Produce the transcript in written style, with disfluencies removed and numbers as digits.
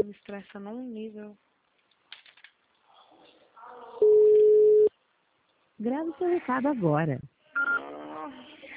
me estressa num nível. Grave seu recado agora.